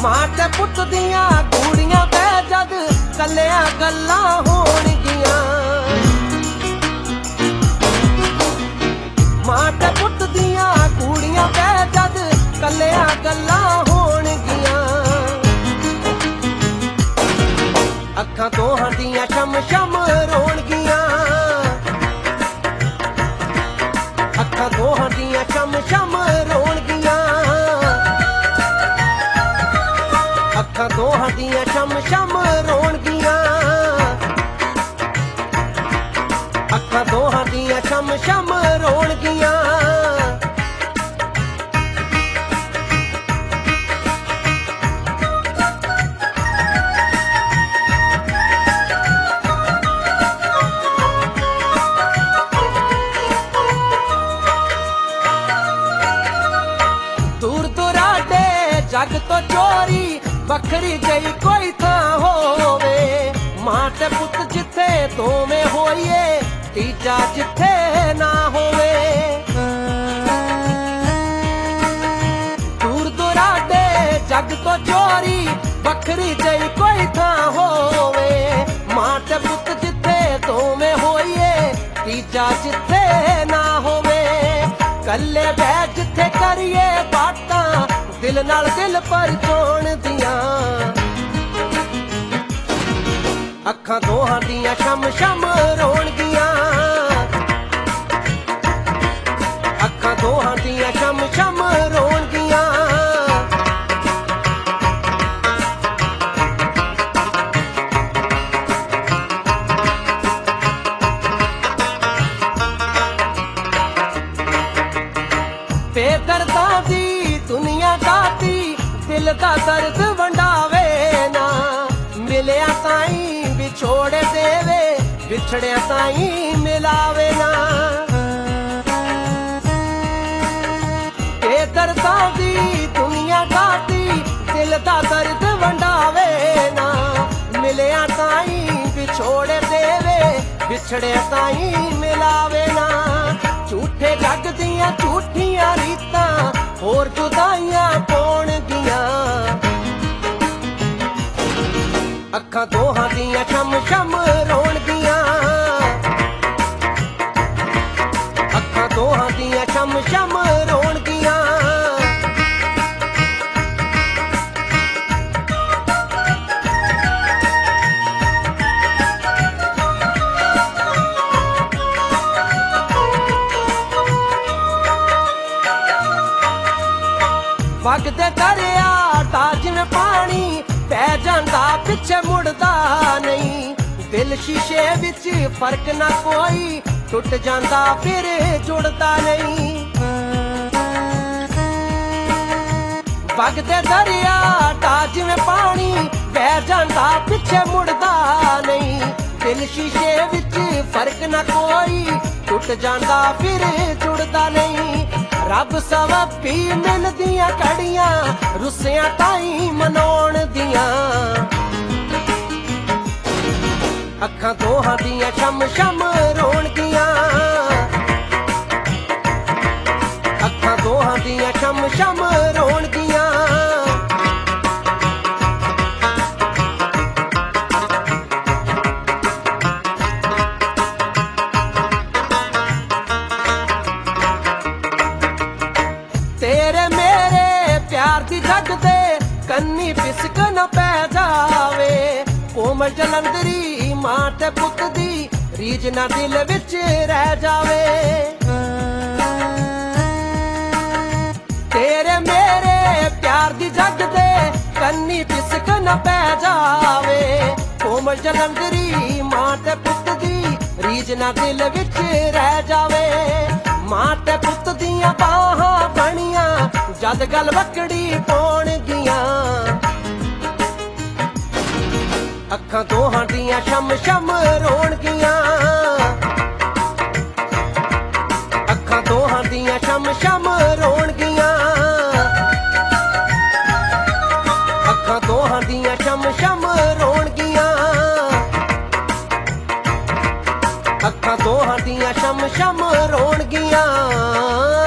मां ते पुत दियां कूड़ियां पै जद कल्लियां गल्लां होणगियां। मां ते पुत दियां कूड़ियां पै जद कल्लियां गल्लां होणगियां। अखां दोहां दियां शम शम रोणगियां। अखां दोहां दियां शम शम रोणगियां। अखां दोहां दियां शम शम रोणगियां। अखां दोहां दियां शम शम रोणगियां। दूर दुराडे जग तो चोरी बखरी जई कोई थां होवे। मां ते पुत जिथे दोवें होइए तीजा जिथे ना होवे। दूर दुराडे जग तो चोरी बखरी जई कोई थां होवे। मां ते पुत जिथे दोवें होइए तीजा जिथे ना होवे। कल्ले बैठ जिथे करिए बातां दिल नाल दिल परचोण दियां। अखां दोहां दियां शम शम रोणगियां। अखां दोहां दियां शम शम रोणगियां। बेदर्दां दी दुनिया दाती दिल दा दर्द वंडावे ना। मिलिया ताईं विछोड़े देवे विछड़िया ताईं मिलावे ना। बेदर्दां दी दुनिया दाती दिल दा दर्द वंडावे ना। मिलिया ताईं विछोड़े देवे विछड़िया ताईं मिलावे ना। झूठे जग दियां झूठियां रीतां होर जुदाइयां पौणगियां। अखां दोहां दियां शम शम रोणगियां। अखां दोहां दियां शम शम रोणगियां। वगदे दरिया दा जिवें पानी पै जांदा पिछे मुड़दा नहीं। दिल शीशे विच फर्क ना कोई टुट जांदा फिर जुड़दा नहीं। वगदे दरिया दा जिवें पानी पै जांदा पिछे मुड़दा नहीं। दिल शीशे विच फर्क ना कोई टुट जांदा फिर जुड़दा नहीं। रब सवप्पी मिलदियां कड़ियां रुसियां ताईं मनौण दियां। अखां दोहां दियां शम शम रोणगियां। अखां दोहां दियां शम शम रोणगियां। तेरे मेरे प्यार दी जग दे कन्नी पिसक न पै जावे। कोमल जलंधरी मां ते पुत दी रीज ना दिल विच रह जावे। तेरे मेरे प्यार दी जग दे कन्नी पिसक न पै जावे। कोमल जलंधरी मां ते पुत दी रीज ना दिल विच रह जावे। मां ते पुत दियां बाहां बनियां जद गल वकड़ी पौणगियां। अखां दोहां दियां शम शम रोणगियां। अखां दोहां दियां शम शम रोणगियां। अखां दोहां दियां शम शम रोणगियां। अखां दोहां दियां शम शम रोणगियां।